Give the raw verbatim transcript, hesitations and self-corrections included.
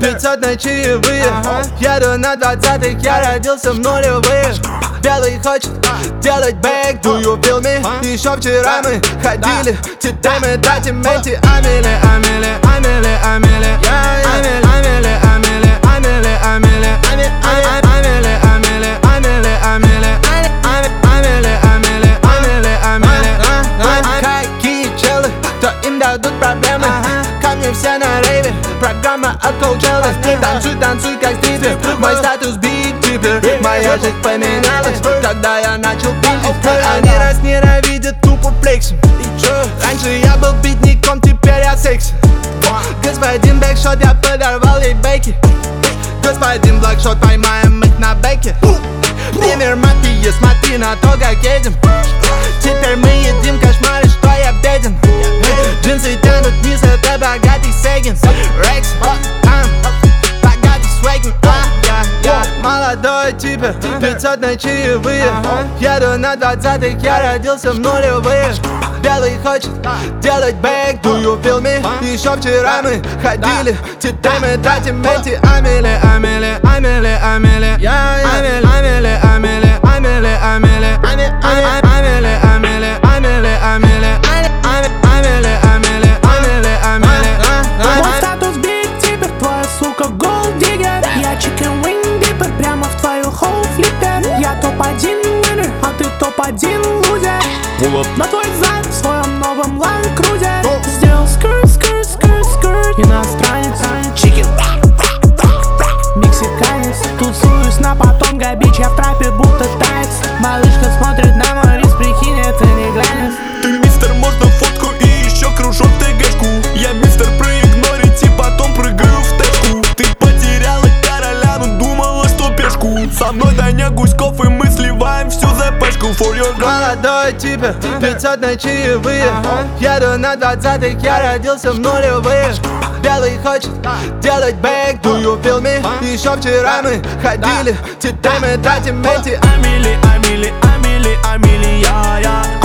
Пятьсот на чаевые, еду на двадцатых, я родился в нулевые. Белый хочет делать бэк, do you feel me? Еще вчера мы ходили, теперь мы тратим эти амели, амели, амели, амели, амели, амели, амели, амели, амели, амели, амели, амели, амели, амели, амели, амели, амели. Какие челы, то им дадут проблемы. Ко мне все на рейве, программа от Coachella. Танцуй, танцуй, как стриптер, мой статус биг типер. Моя жизнь поменялась, когда я начал пиздить. Они нас ненавидят, тупо флексим. Раньше я был битником, теперь я секси. Господин бэкшот, я подорвал ей бейки. Господин блэкшот, поймаем их на бэке. Пример мафии, смотри на то, как едем. Теперь мы едим кошмары, что я беден. Джинсы тянут вниз, это богатый Сегин. Рекс, там, богатый свегин. Молодой типа, пятьсот на чаевые. Еду на двадцатых, я родился в нулевые. Белый хочет делать бэк, do you feel me? Еще вчера мы ходили, теперь мы тратим эти амели, амели, амели, амели, амели, амели, амели, амели, амели, амели, амели, амели, амели, амели, амели, амели, амели. Мой статус биг типер, твоя сука голд диггер. Я чикен wing диппер, прямо в твою хоу флиппер. Я топ один winner, а ты топ один лузер. На твой зад в своем новом Land Cruiser. Сделал скрт, скрт, скрт, скрт. Иностранец, чикен, мексиканец. Тусуюсь на потом габич, я в трапе будто таец. Малышка смотрит на мой рис, прикинь, это не глянец. Ты мистер, можно фотку и еще кружок ТГшку. Я мистер, проигнорить и потом прыгаю в тэшку. Ты потеряла короля, но думала, что пешку. Со мной Даня Гуськов и мы сливаем всю зэпэшку. For your girl. Молодой типа, пятьсот на чаевые. Еду на двадцатых, я родился в нулевые. Белый хочет делать бэк, do you feel me? Еще вчера мы ходили, теперь мы тратим эти амели, амели, амели, амели, я, я.